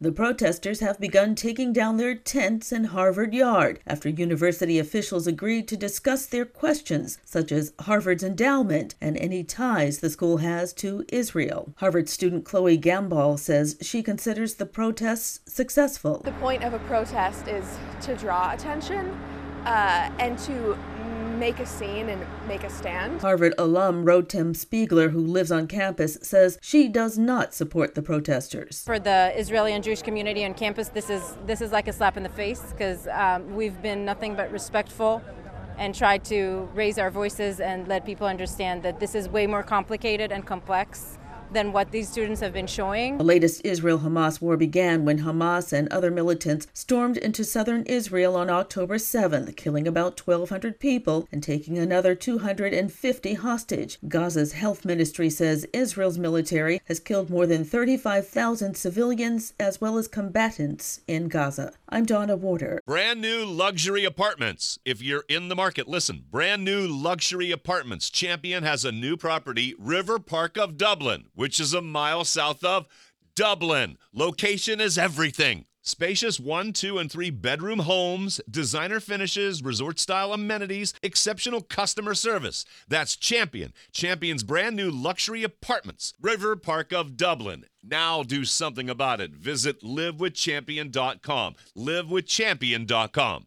The protesters have begun taking down their tents in Harvard Yard after university officials agreed to discuss their questions, such as Harvard's endowment and any ties the school has to Israel. Harvard student Chloe Gamball says she considers the protests successful. The point of a protest is to draw attention and to make a scene and make a stand. Harvard alum Rotem Spiegler, who lives on campus, says she does not support the protesters. For the Israeli and Jewish community on campus, this is like a slap in the face because we've been nothing but respectful and tried to raise our voices and let people understand that this is way more complicated and complex than what these students have been showing. The latest Israel-Hamas war began when Hamas and other militants stormed into southern Israel on October 7th, killing about 1,200 people and taking another 250 hostage. Gaza's health ministry says Israel's military has killed more than 35,000 civilians as well as combatants in Gaza. I'm Donna Warder. Brand new luxury apartments. If you're in the market, listen. Brand new luxury apartments. Champion has a new property, River Park of Dublin, which is a mile south of Dublin. Location is everything. Spacious 1, 2, and 3 bedroom homes, designer finishes, resort-style amenities, exceptional customer service. That's Champion. Champion's brand new luxury apartments. River Park of Dublin. Now do something about it. Visit livewithchampion.com. livewithchampion.com.